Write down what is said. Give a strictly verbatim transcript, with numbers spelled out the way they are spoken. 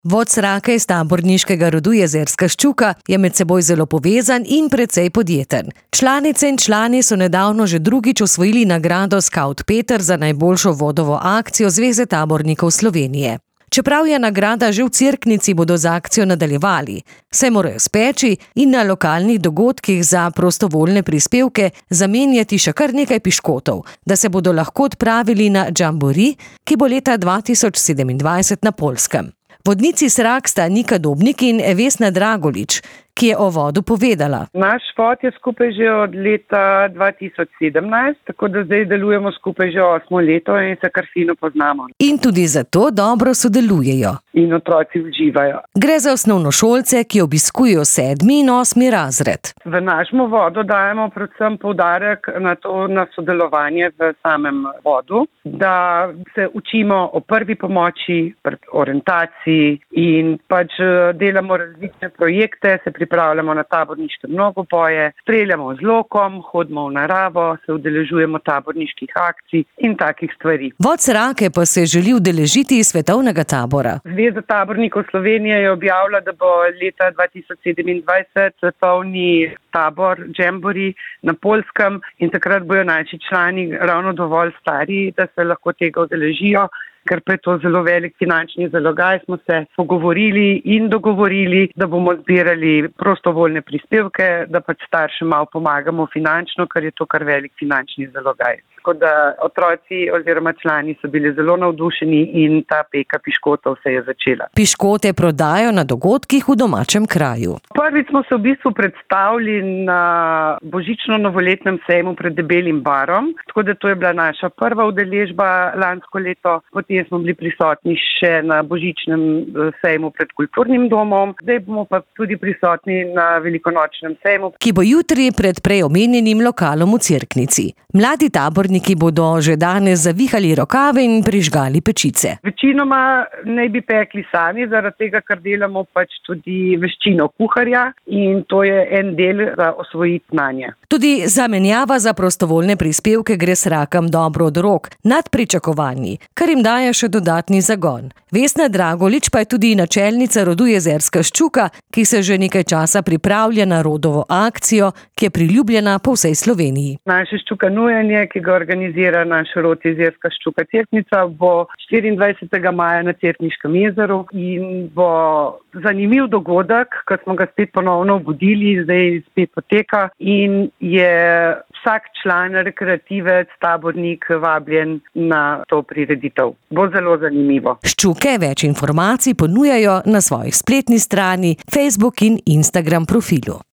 Vodc Rake iz taborniškega rodu Jezerska Ščuka je med seboj zelo povezan in precej podjeten. Članice in člani so nedavno že drugič osvojili nagrado Scout Peter za najboljšo vodovo akcijo Zveze tabornikov Slovenije. Čeprav je nagrada že v Cerknici, bodo z akcijo nadaljevali, saj morajo speči in na lokalnih dogodkih za prostovoljne prispevke zamenjati še kar nekaj piškotov, da se bodo lahko odpravili na džambori, ki bo leta dva tisoč sedemindvajset na Poljskem. Vodnici Srak sta Nika Dobnik in Vesna Dragolič, ki je o vodu povedala. Naš vod je skupaj že od leta dva tisoč sedemnajst, tako da zdaj delujemo skupaj že osmo leto in se kar fino poznamo. In tudi zato dobro sodelujejo. In otroci uživajo. Gre za osnovnošolce, ki obiskujejo sedmi in osmi razred. V našmo vodo dajemo predvsem poudarek na to, na sodelovanje v samem vodu, da se učimo o prvi pomoči, orientaciji in pač delamo različne projekte, se pripravljamo na taborniške mnogoboje, streljamo z lokom, hodimo v naravo, se udeležujemo taborniških akcij in takih stvari. Vodc Rake pa se želi udeležiti svetovnega tabora. Zveza tabornikov Slovenije je objavila, da bo leta dva tisoč sedemindvajset svetovni tabor džambori na Poljskem in takrat bojo naši člani ravno dovolj stari, da se lahko tega udeležijo. Ker pa je to zelo velik finančni zalogaj, smo se pogovorili in dogovorili, da bomo zbirali prostovoljne prispevke, da pač staršem malo pomagamo finančno, ker je to kar velik finančni zalogaj. Tako da otroci oziroma člani so bili zelo navdušeni in ta peka piškotov se je začela. Piškote prodajo na dogodkih v domačem kraju. Prvič smo se v bistvu predstavili na božično-novoletnem sejmu pred Debelim barom, tako da to je bila naša prva udeležba lansko leto. Potem smo bili prisotni še na božičnem sejmu pred kulturnim domom, zdaj bomo pa tudi prisotni na velikonočnem sejmu, ki bo jutri pred prej omenjenim lokalom v Cerknici. Mladi taborniki bodo že danes zavihali rokave in prižgali pečice. Večinoma naj bi pekli sami, zaradi tega, ker delamo pač tudi veščino kuharja in to je en del za osvojiti znanje. Tudi zamenjava za prostovoljne prispevke gre Srakam dobro od rok, nad pričakovanji, kar jim daje še dodatni zagon. Vesna Dragolič pa je tudi načelnica rodu Jezerska Ščuka, ki se že nekaj časa pripravlja na rodovo akcijo, ki je priljubljena po vsej Sloveniji. Naše ščukanujanje, ki ga organizira naš rod Jezerska Ščuka Cerknica, bo štiriindvajsetega maja na Cerkniškem jezeru in bo zanimiv dogodek, ker smo ga spet ponovno obudili, zdaj spet poteka in je vsak član, rekreativec, tabornik vabljen na to prireditev. Bo zelo zanimivo. Ščuke več informacij ponujajo na svojih spletni strani, Facebook in Instagram profilu.